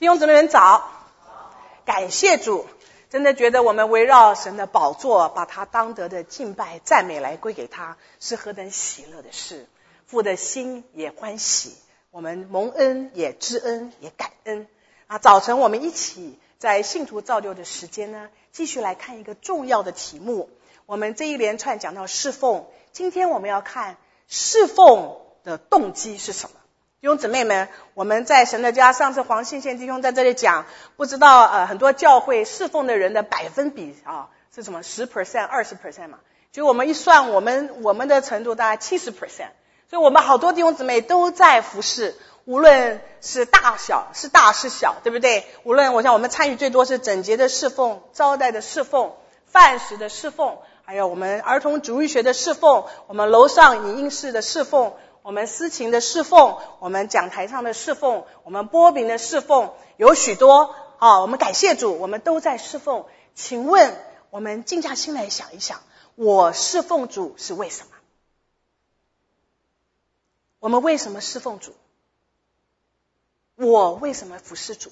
弟兄姊妹们早，感谢主，真的觉得我们围绕神的宝座，把他当得的敬拜赞美来归给他，是何等喜乐的事。父的心也欢喜，我们蒙恩也知恩也感恩啊！早晨我们一起在信徒造就的时间呢，继续来看一个重要的题目。我们这一连串讲到侍奉，今天我们要看侍奉的动机是什么。弟兄姊妹们，我们在神的家，上次黄信宪弟兄在这里讲，不知道很多教会侍奉的人的百分比是什么 10% 20% 嘛，就我们一算，我们的程度大概 70%， 所以我们好多弟兄姊妹都在服侍，无论是大小，是大是小，对不对？无论我们参与最多是整洁的侍奉、招待的侍奉、饭食的侍奉，还有我们儿童主日学的侍奉，我们楼上影音室的侍奉，我们司琴的侍奉，我们讲台上的侍奉，我们播饼的侍奉，有许多我们感谢主，我们都在侍奉。请问我们静下心来想一想，我侍奉主是为什么？我们为什么侍奉主？我为什么服侍主？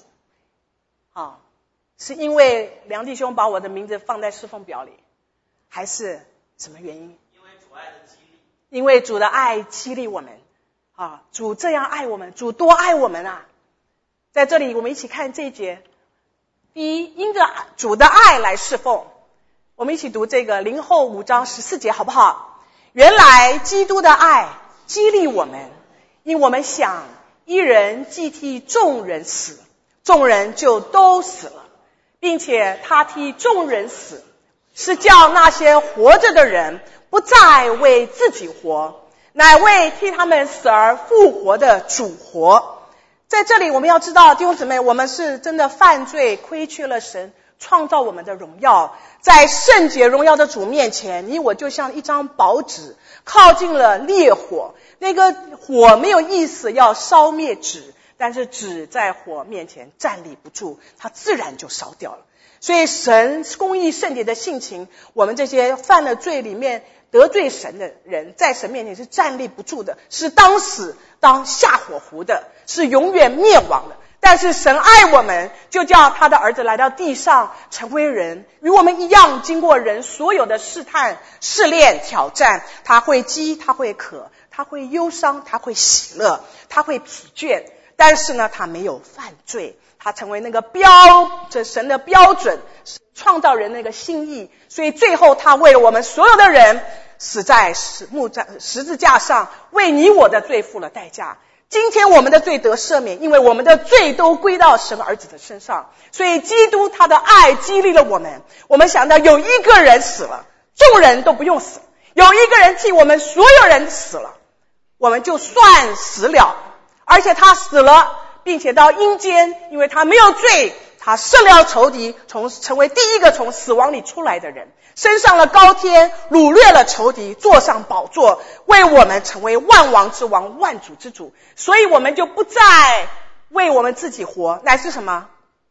是因为梁弟兄把我的名字放在侍奉表里，还是什么原因？因为主的爱激励我们主这样爱我们，主多爱我们啊！在这里我们一起看这一节，第一，因着主的爱来侍奉。我们一起读这个林后5章14节好不好？原来基督的爱激励我们，因我们想一人既替众人死，众人就都死了，并且他替众人死，是叫那些活着的人不再为自己活，乃为替他们死而复活的主活。在这里我们要知道，弟兄姊妹，我们是真的犯罪，亏缺了神创造我们的荣耀。在圣洁荣耀的主面前，你我就像一张薄纸靠近了烈火，那个火没有意思要烧灭纸，但是纸在火面前站立不住，它自然就烧掉了。所以神公义圣洁的性情，我们这些犯了罪里面得罪神的人，在神面前是站立不住的，是当死当下火湖的，是永远灭亡的。但是神爱我们，就叫他的儿子来到地上成为人，与我们一样经过人所有的试探、试炼、挑战。他会饥，他会渴，他会忧伤，他会喜乐，他会疲倦，但是呢，他没有犯罪，他成为那个这神的标准，创造人那个心意。所以最后他为了我们所有的人死在十字架上，为你我的罪付了代价。今天我们的罪得赦免，因为我们的罪都归到神儿子的身上。所以基督他的爱激励了我们。我们想到有一个人死了，众人都不用死，有一个人替我们所有人死了，我们就算死了。而且他死了，并且到阴间，因为他没有罪，他胜了仇敌，成为第一个从死亡里出来的人，升上了高天，掳掠了仇敌，坐上宝座，为我们成为万王之王，万主之主。所以我们就不再为我们自己活，乃是什么？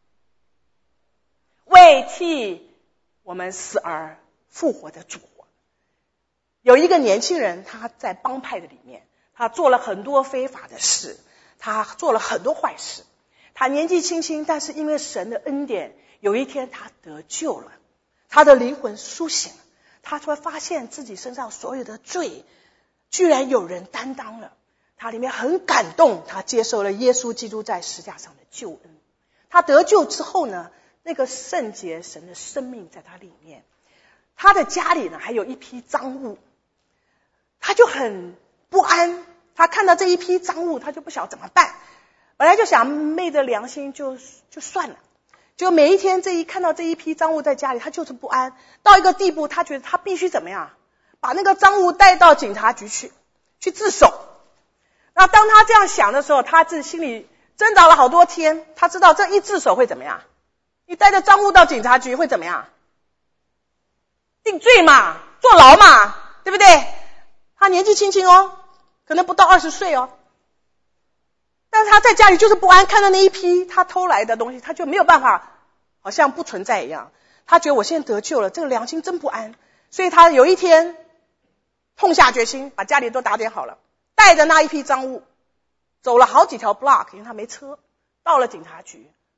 为替我们死而复活的主活。有一个年轻人，他在帮派的里面，他做了很多非法的事，他做了很多坏事。他年纪轻轻，但是因为神的恩典，有一天他得救了，他的灵魂苏醒了，他会发现自己身上所有的罪居然有人担当了。他里面很感动，他接受了耶稣基督在十字架上的救恩。他得救之后呢，那个圣洁神的生命在他里面。他的家里呢还有一批赃物，他就很不安，他看到这一批赃物，他就不晓得怎么办。本来就想昧着良心就算了，就每一天看到这一批赃物在家里，他就是不安，到一个地步，他觉得他必须怎么样，把那个赃物带到警察局去自首。那当他这样想的时候，他自心里挣扎了好多天，他知道这一自首会怎么样，你带着赃物到警察局会怎么样，定罪嘛，坐牢嘛，对不对？他年纪轻轻可能不到20岁但是他在家里就是不安，看到那一批他偷来的东西，他就没有办法，好像不存在一样。他觉得我现在得救了，这个良心真不安。所以他有一天痛下决心，把家里都打点好了，带着那一批赃物走了好几条 block， 因为他没车，到了警察局，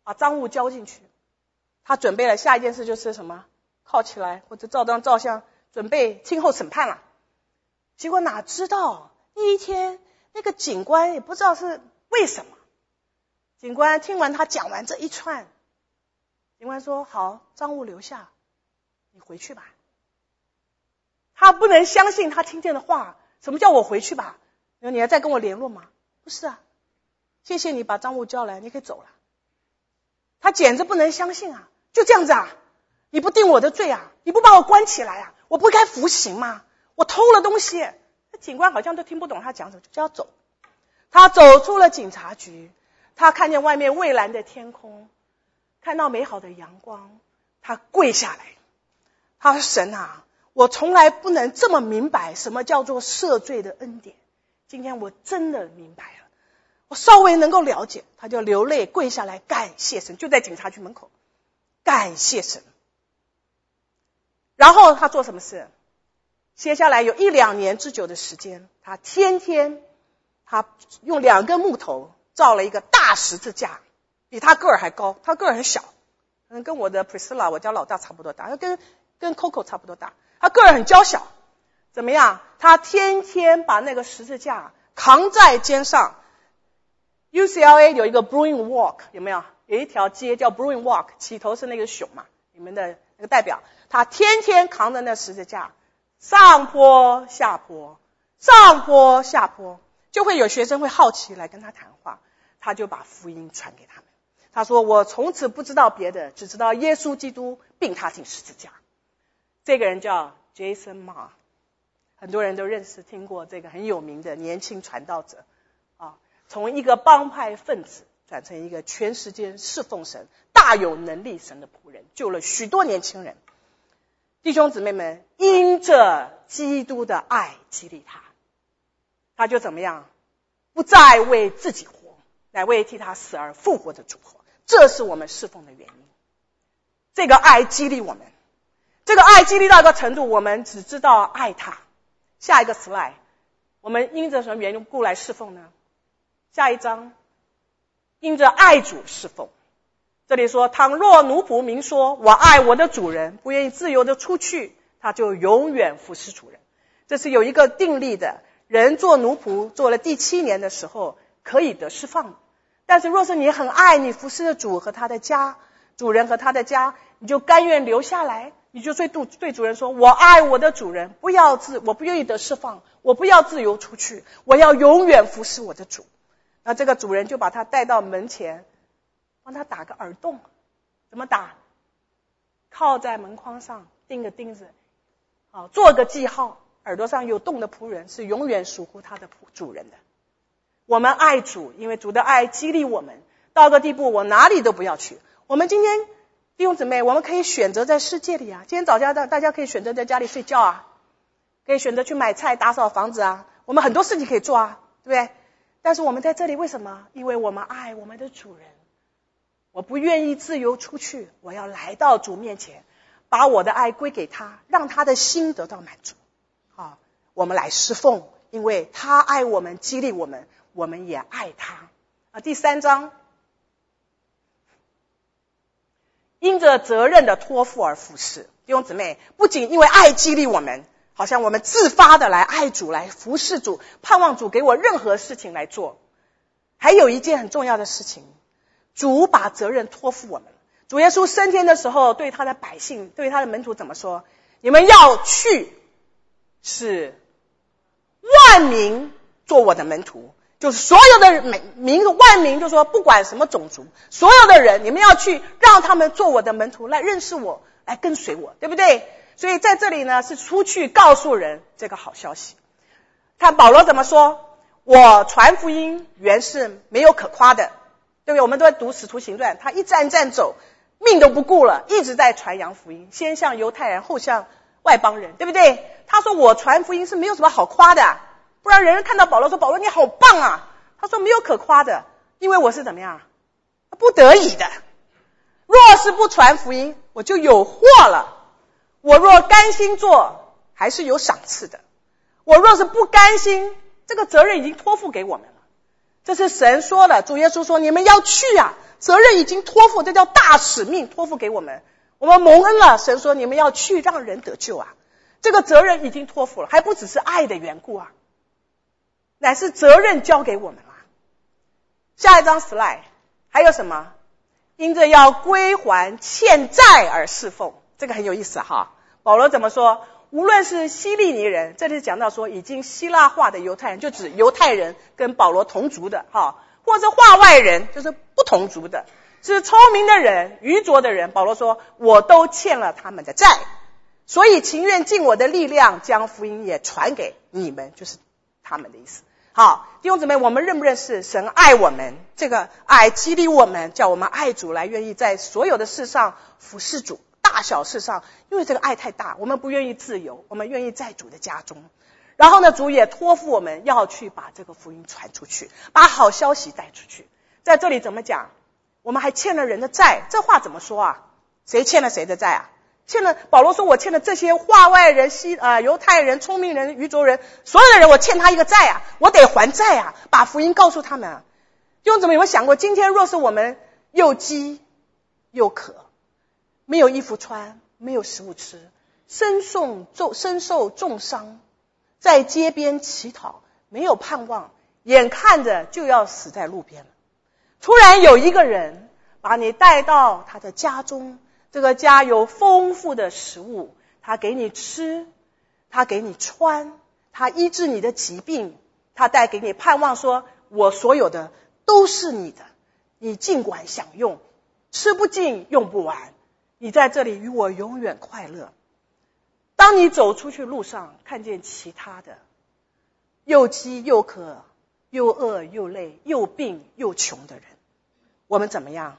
把赃物交进去。他准备了下一件事就是什么？铐起来或者照张照相，准备听候审判了。结果哪知道那一天那个警官也不知道是为什么，警官听完他讲完这一串，警官说好，赃物留下，你回去吧。他不能相信他听见的话，什么叫我回去吧？你还再跟我联络吗？不是啊，谢谢你把赃物交来，你可以走了。他简直不能相信啊，就这样子啊，你不定我的罪啊，你不把我关起来啊，我不该服刑吗？我偷了东西。那警官好像都听不懂他讲什么，就叫他走。他走出了警察局，他看见外面蔚蓝的天空，看到美好的阳光，他跪下来，他说神啊，我从来不能这么明白什么叫做赦罪的恩典，今天我真的明白了，我稍微能够了解。他就流泪跪下来感谢神，就在警察局门口感谢神。然后他做什么事？接下来有1-2年之久的时间，他天天他用2根木头造了一个大十字架，比他个儿还高，他个儿很小，跟我的 Priscilla 我家老大差不多大，跟 Coco 差不多大，他个儿很娇小。怎么样？他天天把那个十字架扛在肩上。UCLA 有一个 Bruin Walk， 有没有？有一条街叫 Bruin Walk， 起头是那个熊嘛，你们的那个代表。他天天扛着那十字架，上坡下坡，上坡下坡，就会有学生会好奇来跟他谈话，他就把福音传给他们。他说我从此不知道别的，只知道耶稣基督并他进十字架。这个人叫 Jason Ma， 很多人都认识听过这个很有名的年轻传道者啊，从一个帮派分子转成一个全世界侍奉神大有能力神的仆人，救了许多年轻人。弟兄姊妹们，因着基督的爱激励他，他就怎么样？不再为自己活，乃为替他死而复活的主活。这是我们侍奉的原因。这个爱激励我们，这个爱激励到一个程度，我们只知道爱他。下一个 slide， 我们因着什么缘故来侍奉呢？下一章，因着爱主侍奉。这里说，倘若奴仆明说我爱我的主人，不愿意自由的出去，他就永远服侍主人。这是有一个定例的，人做奴仆做了第7年的时候可以得释放。但是若是你很爱你服侍的主和他的家，主人和他的家，你就甘愿留下来，你就对主人说，我爱我的主人，我不愿意得释放，我不要自由出去，我要永远服侍我的主。那这个主人就把他带到门前，帮他打个耳洞。怎么打？靠在门框上钉个钉子，做个记号，耳朵上有洞的仆人是永远属乎他的主人的。我们爱主，因为主的爱激励我们到个地步，我哪里都不要去。我们今天弟兄姊妹，我们可以选择在世界里啊，今天早上大家可以选择在家里睡觉啊，可以选择去买菜打扫房子啊，我们很多事情可以做啊，对不对？但是我们在这里为什么？因为我们爱我们的主人，我不愿意自由出去，我要来到主面前，把我的爱归给他，让他的心得到满足。好，我们来侍奉，因为他爱我们，激励我们，我们也爱他。第3章，因着责任的托付而服侍。弟兄姊妹，不仅因为爱激励我们，好像我们自发的来爱主，来服侍主，盼望主给我任何事情来做。还有一件很重要的事情，主把责任托付我们。主耶稣升天的时候，对他的百姓，对他的门徒怎么说？你们要去，使万民做我的门徒。就是所有的万民，就说不管什么种族，所有的人，你们要去让他们做我的门徒，来认识我，来跟随我，对不对？所以在这里呢，是出去告诉人这个好消息。看保罗怎么说，我传福音原是没有可夸的，对不对？我们都在读使徒行传，他一站站走，命都不顾了，一直在传扬福音，先向犹太人，后向外邦人，对不对？他说我传福音是没有什么好夸的，不然人看到保罗说，保罗你好棒啊，他说没有可夸的，因为我是怎么样，不得已的。若是不传福音，我就有祸了。我若甘心做，还是有赏赐的。我若是不甘心，这个责任已经托付给我们了。 这是神说的，主耶稣说你们要去啊，责任已经托付，这叫大使命托付给我们，我们蒙恩了，神说你们要去让人得救啊，这个责任已经托付了，还不只是爱的缘故啊，乃是责任交给我们啊。下一张 slide 还有什么？因着要归还欠债而侍奉，这个很有意思哈。保罗怎么说？无论是希利尼人，这里讲到说已经希腊化的犹太人，就指犹太人跟保罗同族的哈，或者化外人，就是不同族的，是聪明的人、愚拙的人。保罗说我都欠了他们的债，所以情愿尽我的力量将福音也传给你们，就是他们的意思。好，弟兄姊妹，我们认不认识神爱我们？这个爱激励我们，叫我们爱主，来愿意在所有的事上服侍主，大小事上，因为这个爱太大，我们不愿意自由，我们愿意在主的家中。然后呢，主也托付我们要去把这个福音传出去，把好消息带出去。在这里怎么讲？我们还欠了人的债，这话怎么说啊？谁欠了谁的债啊？欠了，保罗说我欠了这些化外人、犹太人、聪明人、愚拙人，所有的人我欠他一个债啊，我得还债啊，把福音告诉他们啊。弟兄姊妹有没有想过，今天若是我们又饥又渴，没有衣服穿，没有食物吃，身受重伤，在街边乞讨，没有盼望，眼看着就要死在路边了，突然有一个人把你带到他的家中，这个家有丰富的食物，他给你吃，他给你穿，他医治你的疾病，他带给你盼望，说我所有的都是你的，你尽管享用，吃不尽用不完，你在这里与我永远快乐。当你走出去路上，看见其他的又饥又渴又饿又累又病又穷的人，我们怎么样？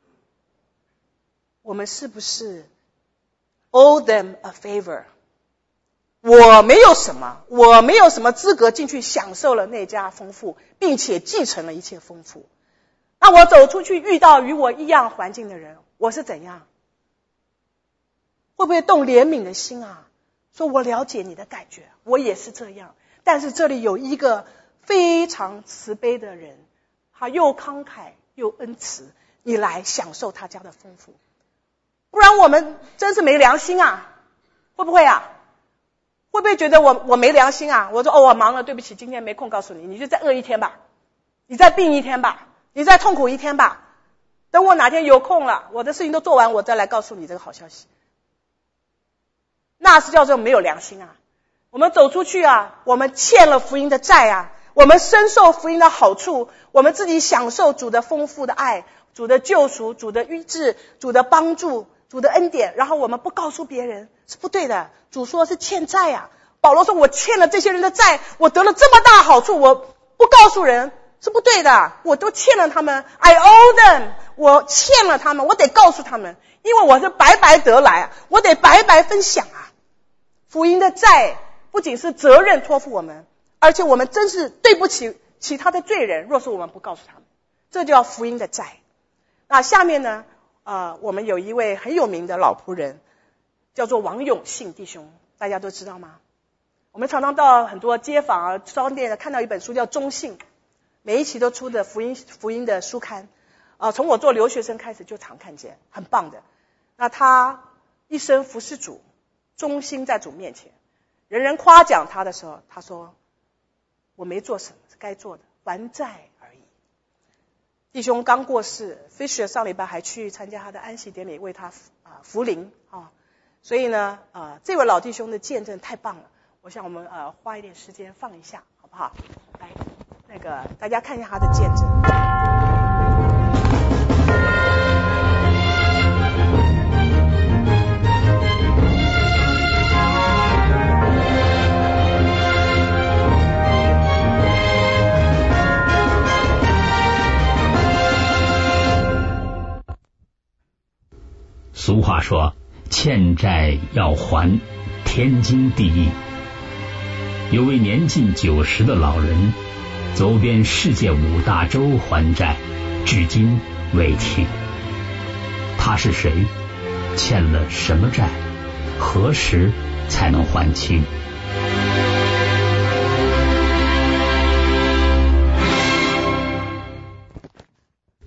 我们是不是 owe them a favor？ 我没有什么资格进去享受了那家丰富，并且继承了一切丰富。那我走出去遇到与我一样环境的人，我是怎样？会不会动怜悯的心啊？说我了解你的感觉，我也是这样。但是这里有一个非常慈悲的人，他又慷慨又恩慈，你来享受他家的丰富。不然我们真是没良心啊，会不会啊？会不会觉得我没良心啊？我说我忙了，对不起，今天没空告诉你，你就再饿一天吧，你再病一天吧，你再痛苦一天吧，等我哪天有空了，我的事情都做完，我再来告诉你这个好消息。那是叫做没有良心啊。我们走出去啊，我们欠了福音的债啊，我们深受福音的好处，我们自己享受主的丰富的爱，主的救赎，主的医治，主的帮助，主的恩典，然后我们不告诉别人，是不对的。主说是欠债啊，保罗说我欠了这些人的债，我得了这么大好处，我不告诉人是不对的，我都欠了他们， I owe them， 我欠了他们，我得告诉他们，因为我是白白得来，我得白白分享啊。福音的债不仅是责任托付我们，而且我们真是对不起其他的罪人，若是我们不告诉他们，这叫福音的债。那下面呢我们有一位很有名的老仆人，叫做王永信弟兄，大家都知道吗？我们常常到很多街坊啊、商店看到一本书叫中信，每一期都出的福音的书刊从我做留学生开始就常看见，很棒的。那他一生服侍主，忠心在主面前，人人夸奖他的时候，他说我没做什么，是该做的，还债而已。弟兄刚过世， Fisher 上礼拜还去参加他的安息典礼，为他福灵所以呢这位老弟兄的见证太棒了，我想我们花一点时间放一下好不好？来，那个大家看一下他的见证。 俗话说欠债要还，天经地义。有位年近90的老人走遍世界5大洲还债，至今未停。他是谁？欠了什么债？何时才能还清？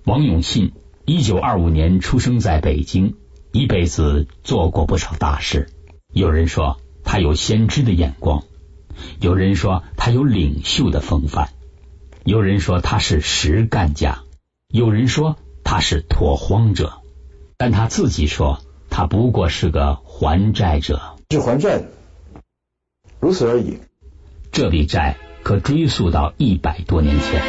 王永信1925年出生在北京，一辈子做过不少大事。有人说他有先知的眼光，有人说他有领袖的风范，有人说他是实干家，有人说他是拓荒者，但他自己说他不过是个还债者， 是还债的，如此而已。 这笔债可追溯到100多年前。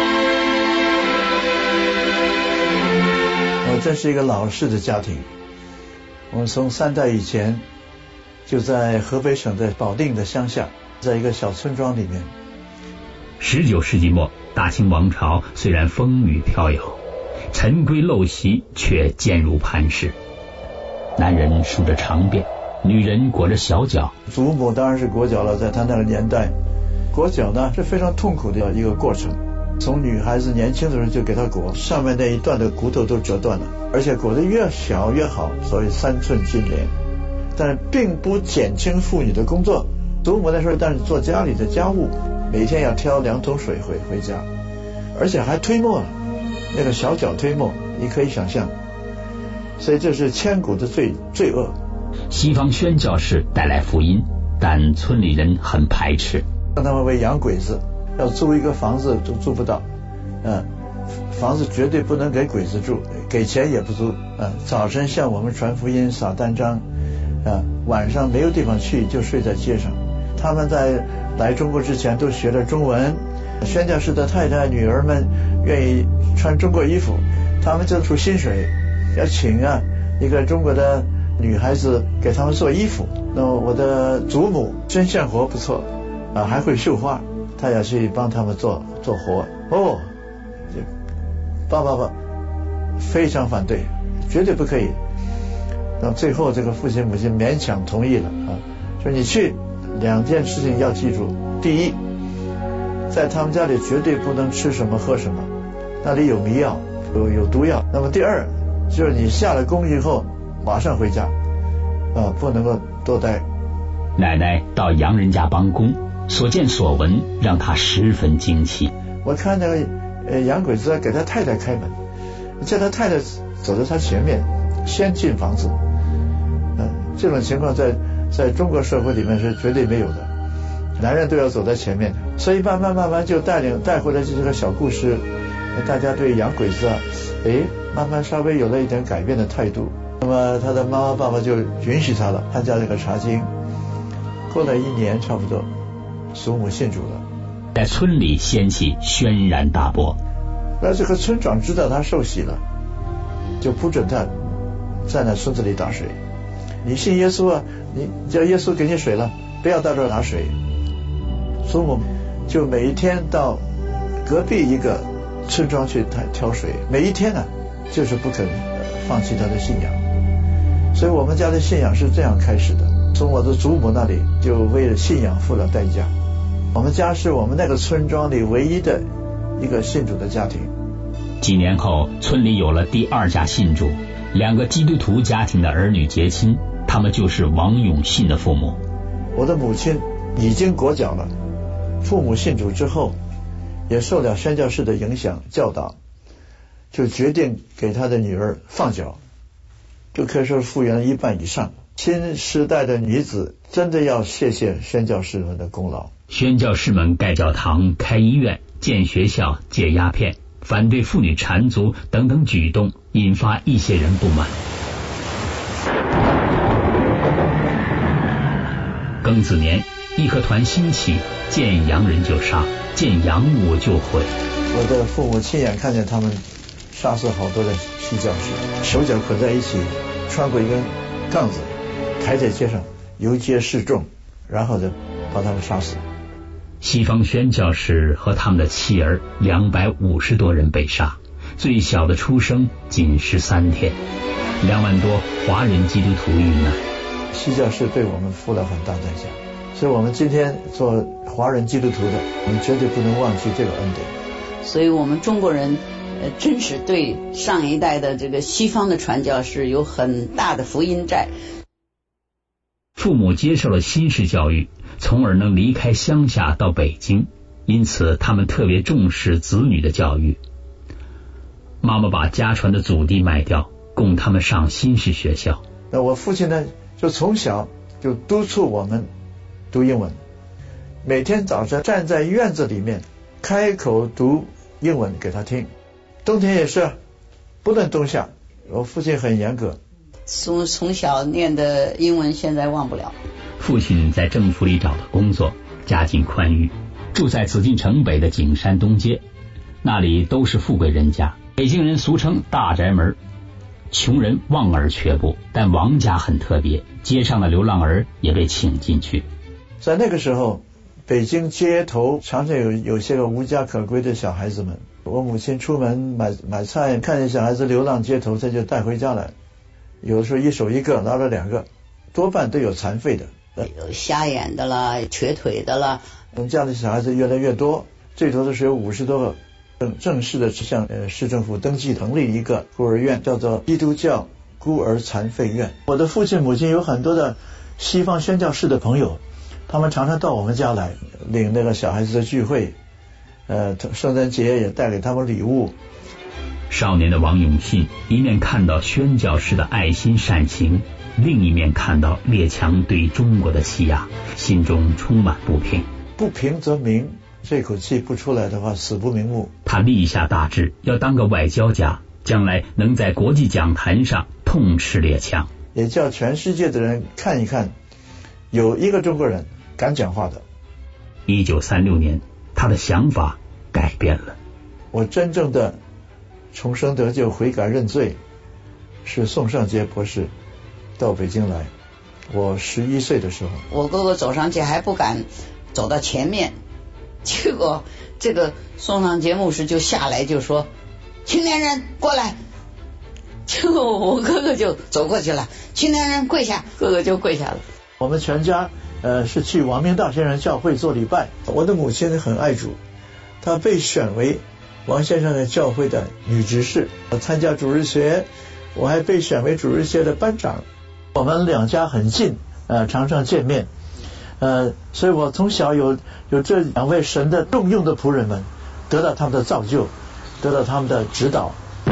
我这是一个老式的家庭，我们从3代以前就在河北省的保定的乡下，在一个小村庄里面。 19世纪末，大清王朝虽然风雨飘摇，陈规陋习却坚如磐石。男人梳着长辫，女人裹着小脚。 祖母当然是裹脚了，在他那个年代，裹脚呢是非常痛苦的一个过程。从女孩子年轻的时候就给她裹，上面那一段的骨头都折断了，而且裹得越小越好，所谓3寸金莲。但是并不减轻妇女的工作。祖母那时候但是做家里的家务，每天要挑2桶水回家，而且还推磨，那个小脚推磨，你可以想象。所以这是千古的罪恶。 西方宣教士带来福音，但村里人很排斥， 让他们为洋鬼子，要租一个房子都租不到，房子绝对不能给鬼子住，给钱也不租，早晨向我们传福音撒单张，晚上没有地方去就睡在街上。他们在来中国之前都学了中文，宣教士的太太女儿们愿意穿中国衣服，他们就出薪水要请一个中国的女孩子给他们做衣服。那么我的祖母针线活不错，还会绣花，她要去帮他们做活。爸非常反对，绝对不可以。那最后这个父亲母亲勉强同意了说你去，2件事情要记住。第一，在他们家里绝对不能吃什么喝什么，那里有迷药，有毒药。那么第二，就是你下了工以后马上回家，不能够多待。 奶奶到洋人家帮工，所见所闻让她十分惊奇。 我看那个洋鬼子给他太太开门，叫他太太走在他前面先进房子。这种情况在中国社会里面是绝对没有的，男人都要走在前面的。所以慢慢就带回来这个小故事，大家对洋鬼子慢慢稍微有了一点改变的态度。那么他的妈妈爸爸就允许他了，参加这个查经。过了1年差不多，祖母信主了， 在村里掀起轩然大波。 那这个村长知道他受洗了，就不准他在那村子里打水。你信耶稣你叫耶稣给你水了，不要到这儿拿水。祖母就每一天到隔壁一个村庄去挑水，每一天就是不肯放弃他的信仰。所以我们家的信仰是这样开始的，从我的祖母那里就为了信仰付了代价。我们家是我们那个村庄里唯一的一个信主的家庭。 几年后，村里有了第2家信主，2个基督徒家庭的儿女结亲，他们就是王永信的父母。 我的母亲已经裹脚了，父母信主之后，也受了宣教士的影响教导，就决定给他的女儿放脚，就可以说复原了1半以上。新时代的女子真的要谢谢宣教士们的功劳。 宣教士们盖教堂、开医院、建学校、戒鸦片、反对妇女缠足等等举动，引发一些人不满。庚子年，义和团兴起，见洋人就杀，见洋务就毁。 我的父母亲眼看见他们杀死好多的西教士，手脚捆在一起，穿过一根杠子，抬在街上游街示众，然后就把他们杀死。 西方宣教士和他们的妻儿250多人被杀，最小的出生仅13天，2万多华人基督徒遇难。 西教士对我们付了很大代价，所以我们今天做华人基督徒的，我们绝对不能忘记这个恩典。 所以我们中国人真是对上一代的这个西方的传教士有很大的福音债。 父母接受了新式教育，从而能离开乡下到北京，因此他们特别重视子女的教育。 妈妈把家传的祖地卖掉，供他们上新式学校。 那我父亲呢，就从小就督促我们读英文，每天早晨站在院子里面开口读英文给他听，冬天也是不论冬夏，我父亲很严格。 从小念的英文现在忘不了。 父亲在政府里找的工作，家境宽裕，住在紫禁城北的景山东街，那里都是富贵人家，北京人俗称大宅门，穷人望而却步。但王家很特别，街上的流浪儿也被请进去。 在那个时候，北京街头常常有些个无家可归的小孩子们，我母亲出门买菜，看见小孩子流浪街头，他就带回家来，有的时候一手一个，拿了2个，多半都有残废的， 有瞎眼的啦，瘸腿的啦。 这样的小孩子越来越多，最多的时候有50多个。正式的向市政府登记成立一个孤儿院，叫做基督教孤儿残废院。我的父亲母亲有很多的西方宣教士的朋友，他们常常到我们家来领那个小孩子的聚会，圣诞节也带给他们礼物。 少年的王永信一面看到宣教士的爱心善行，另一面看到列强对中国的欺压，心中充满不平。 不平则鸣，这口气不出来的话，死不瞑目。 他立下大志，要当个外交家，将来能在国际讲坛上痛斥列强， 也叫全世界的人看一看，有一个中国人敢讲话的。 1936年，他的想法改变了。 我真正的重生得救、悔改认罪，是宋尚杰博士到北京来。我11岁的时候， 我哥哥走上去还不敢走到前面，结果这个宋尚杰牧师就下来就说：“青年人过来。”结果我哥哥就走过去了，青年人跪下，哥哥就跪下了。 我们全家是去王明大先生教会做礼拜。我的母亲很爱主，她被选为王先生的教会的女执事。我参加主日学，我还被选为主日学的班长。我们两家很近，常常见面。所以我从小有这2位神的重用的仆人们，得到他们的造就，得到他们的指导。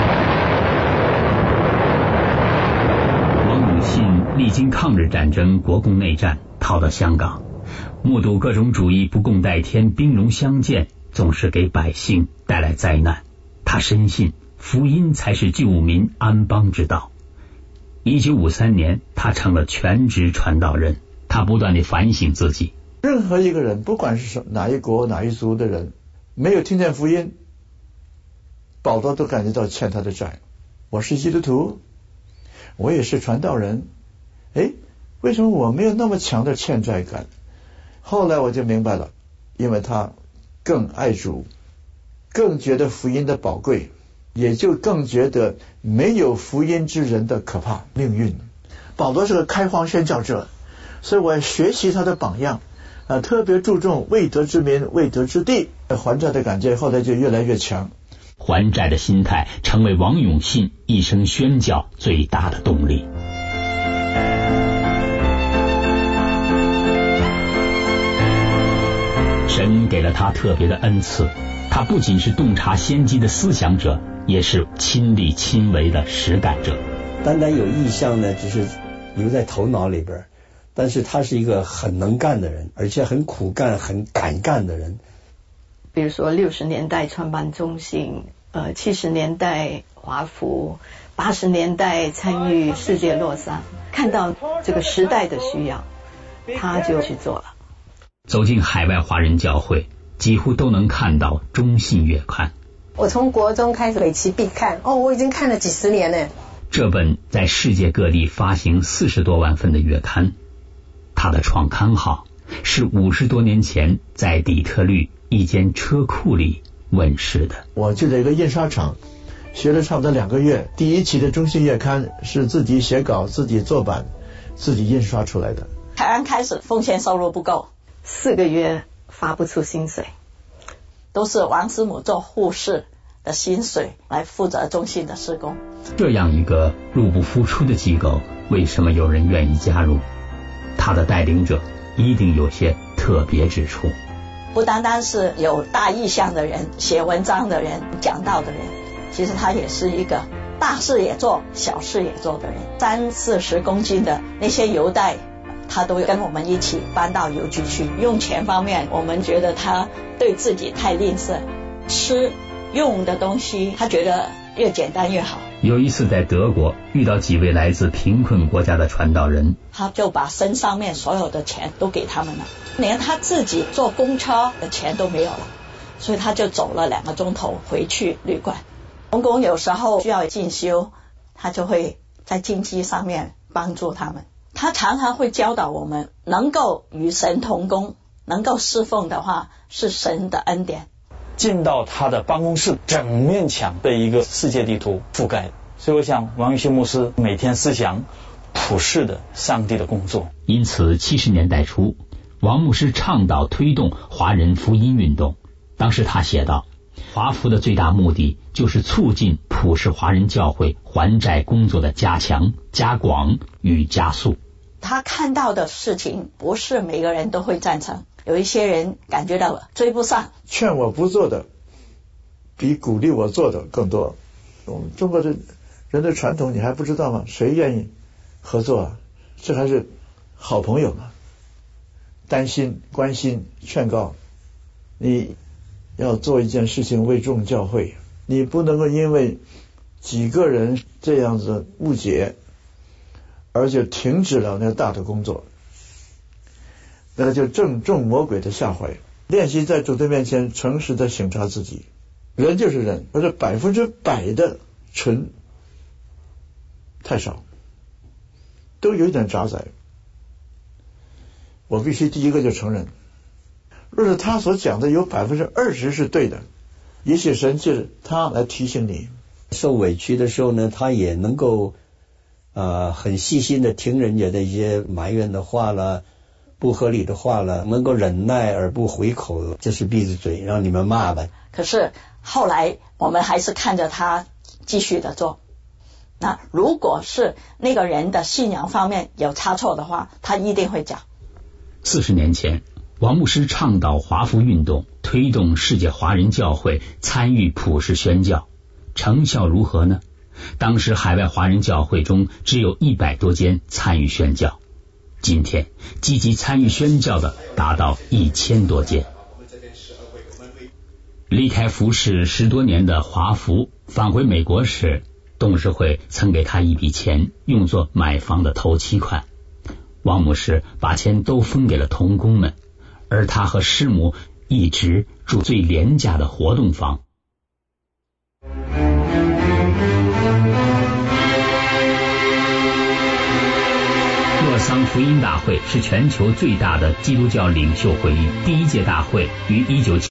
王永信历经抗日战争、国共内战，逃到香港，目睹各种主义不共戴天、兵戎相见，总是给百姓带来灾难。他深信福音才是救民安邦之道。1953年，他成了全职传道人。他不断地反省自己。 任何一个人，不管是哪一国哪一族的人，没有听见福音，保罗都感觉到欠他的债。我是基督徒，我也是传道人，为什么我没有那么强的欠债感？后来我就明白了，因为他更爱主，更觉得福音的宝贵，也就更觉得没有福音之人的可怕命运。保罗是个开荒宣教者，所以我学习他的榜样，特别注重未得之民、未得之地，还债的感觉后来就越来越强。 还债的心态成为王永信一生宣教最大的动力。神给了他特别的恩赐，他不仅是洞察先机的思想者，也是亲力亲为的实干者。 单单有意向呢，只是留在头脑里边，但是他是一个很能干的人，而且很苦干、很敢干的人。 比如说60年代创办中信，70年代华福，80年代参与世界洛桑，看到这个时代的需要，他就去做了。 走进海外华人教会，几乎都能看到中信月刊。 我从国中开始每期必看，我已经看了几10年了。 这本在世界各地发行40多万份的月刊，它的创刊号是50多年前在底特律一间车库里问世的。 我就在一个印刷厂学了差不多2个月，第1期的中信月刊是自己写稿、自己做版、自己印刷出来的。 台湾开始奉献收入不够 ，4个月发不出薪水， 都是王师母做护士的薪水来负责中信的事工。 这样一个入不敷出的机构，为什么有人愿意加入？他的带领者一定有些特别之处。 不单单是有大意向的人、写文章的人、讲道的人， 其实他也是一个大事也做小事也做的人，30-40公斤的那些邮袋他都跟我们一起搬到邮局去。用钱方面我们觉得他对自己太吝啬，吃用的东西他觉得越简单越好。 有一次在德国遇到几位来自贫困国家的传道人， 他就把身上面所有的钱都给他们了，连他自己坐公车的钱都没有了，所以他就走了2个钟头回去旅馆。童工有时候需要进修，他就会在经济上面帮助他们。他常常会教导我们，能够与神同工，能够侍奉的话是神的恩典。 进到他的办公室，整面墙被一个世界地图覆盖，所以我想王玉新牧师每天思想普世的上帝的工作。 因此70年代初，王牧师倡导推动华人福音运动。当时他写道，华福的最大目的就是促进普世华人教会还债工作的加强、加广与加速。 他看到的事情不是每个人都会赞成，有一些人感觉到追不上， 劝我不做的比鼓励我做的更多。我们中国的人的传统你还不知道吗？谁愿意合作啊？这还是好朋友嘛，担心关心劝告。你要做一件事情为众教会，你不能够因为几个人这样子误解而就停止了那个大的工作，那个就正中魔鬼的下怀。练习在主的面前诚实的省察自己，人就是人，而是100%的纯太少，都有一点杂杂。我必须第一个就承认，若是他所讲的有20%是对的，也许神借他来提醒你。 受委屈的时候呢，他也能够很细心的听人家的一些埋怨的话了，不合理的话了，能够忍耐而不回口，就是闭着嘴让你们骂吧。 可是后来我们还是看着他继续的做。那如果是那个人的信仰方面有差错的话，他一定会讲。 40年前，王牧师倡导华福运动，推动世界华人教会参与普世宣教，成效如何呢？当时海外华人教会中只有100多间参与宣教，今天积极参与宣教的达到1000多间。离开服侍10多年的华福返回美国时，董事会曾给他一笔钱，用作买房的头期款。王牧师把钱都分给了同工们，而他和师母一直住最廉价的活动房。洛桑福音大会是全球最大的基督教领袖会议，第1届大会于19